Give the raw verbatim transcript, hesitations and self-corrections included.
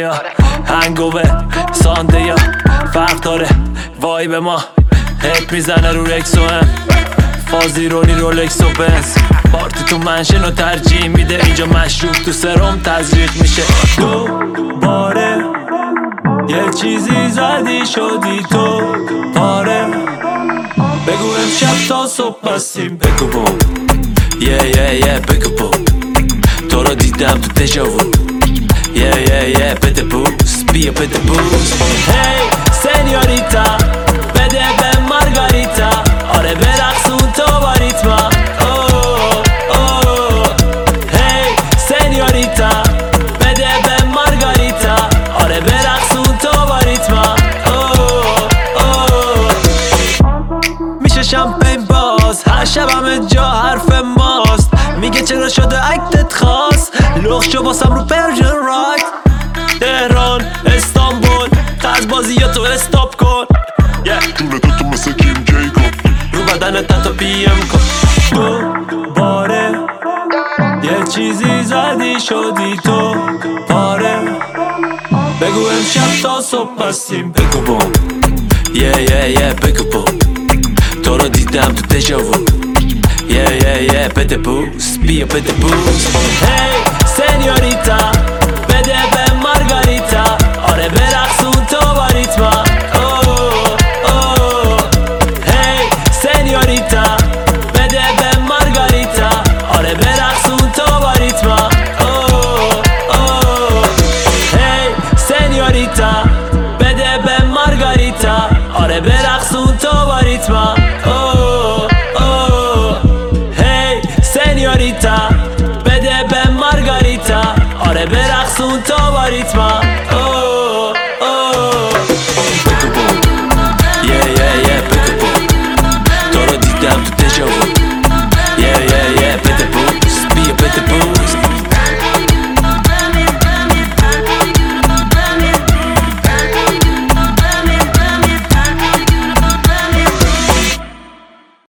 یا هنگوه سانده یا فرق داره وایب ما هپ میزنه رو رکس و هم فازی رولی رولکس و بنز پارتی تو منشن و ترجیح میده اینجا مشروب تو سرم تزریق میشه دوباره یه چیزی زدی شدی تو پاره بگو امشب تا صبح هستیم بگو بوم یه یه یه بگو بوم تو رو دیدم تو دژاوو یه یه یه بده بوس بیا بده بوس هی سنیوریتا بده به مارگاریتا آره برقصون تو با ریتما اوه اوه هی سنیوریتا بده به مارگاریتا آره برقصون تو با ریتما اوه اوه میشه شمپین باز هر شب همه جا حرف ماست میگه چرا شده اکتت خاص لخ شو باسم رو پرژن رایت تهران استانبول قرض بازی یا تو استاپ کن جونه تو تو مثل کیم جی کن رو بدنت تا پی ام کن دوباره یه چیزی زدی شدی تو پاره بگو امشب تا صبح هستیم بگو بوم یه یه یه بگو بوم تو رو دیدم تو دژاوو یه یه یه بده بوس بیا بده بوس هی سنیوریتا بده به مارگاریتا آره برقصون تو با ریتما اوه اوه هی سنیوریتا بده به مارگاریتا آره برقصون تو با ریتما اوه اوه هی سنیوریتا بده به مارگاریتا آره برقصون تو با ریتما اوه اوه هی سنیوریتا بده به مارگاریتا آره برقصون تو با ریتما